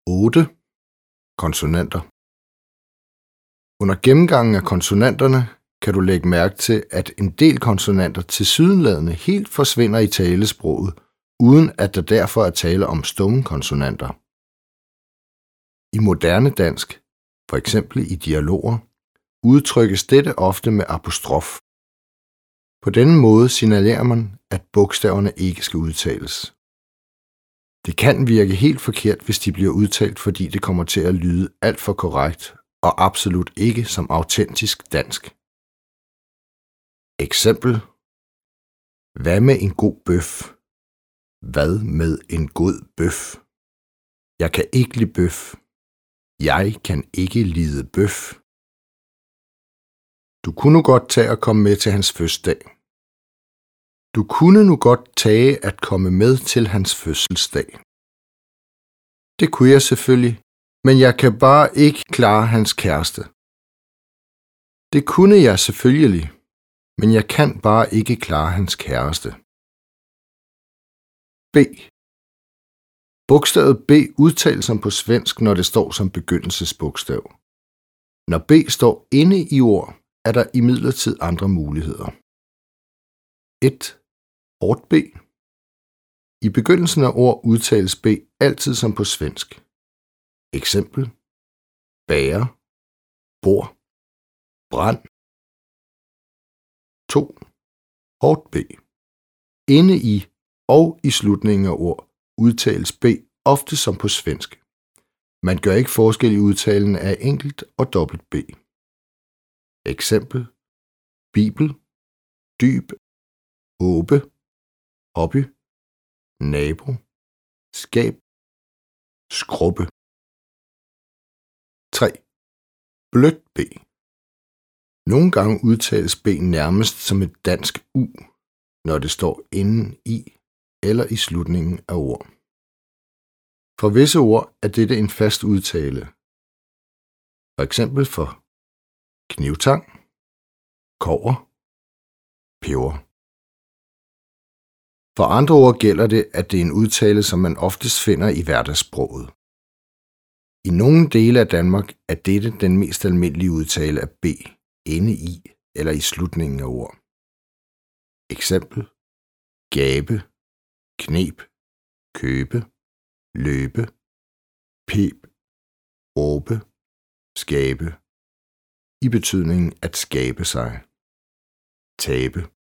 8. Konsonanter. Under gennemgangen af konsonanterne kan du lægge mærke til, at en del konsonanter tilsyneladende helt forsvinder i talesproget, uden at der derfor er tale om stumme konsonanter. I moderne dansk, for eksempel i dialoger, udtrykkes dette ofte med apostrof. På denne måde signalerer man, at bogstaverne ikke skal udtales. Det kan virke helt forkert, hvis de bliver udtalt, fordi det kommer til at lyde alt for korrekt og absolut ikke som autentisk dansk. Eksempel: Hvad med en god bøf? Hvad med en god bøf? Jeg kan ikke lide bøf. Jeg kan ikke lide bøf. Du kunne nu godt tage at komme med til hans fødselsdag. Du kunne nu godt tage at komme med til hans fødselsdag. Det kunne jeg selvfølgelig, men jeg kan bare ikke klare hans kæreste. Det kunne jeg selvfølgelig, men jeg kan bare ikke klare hans kæreste. B. Bogstavet B udtales som på svensk, når det står som begyndelsesbogstav. Når B står inde i ord, er der imidlertid andre muligheder. 1. Hårdt B. I begyndelsen af ord udtales B altid som på svensk. Eksempel: bager, bord, brand. 2. Hårdt B. Inde i og i slutningen af ord udtales B ofte som på svensk. Man gør ikke forskel i udtalen af enkelt og dobbelt B. Eksempel: bibel, dyb, håbe, hobby, nabo, skab, skrubbe. 3. Blødt B. Nogle gange udtales B nærmest som et dansk U, når det står inden i eller i slutningen af ord. For visse ord er dette en fast udtale. For eksempel for knivtang, kobber, peber. For andre ord gælder det, at det er en udtale, som man oftest finder i hverdagssproget. I nogle dele af Danmark er dette den mest almindelige udtale af B, inde i eller i slutningen af ord. Eksempel: gabe, kneb, købe, løbe, pep, råbe, skabe. I betydningen at skabe sig, tabe.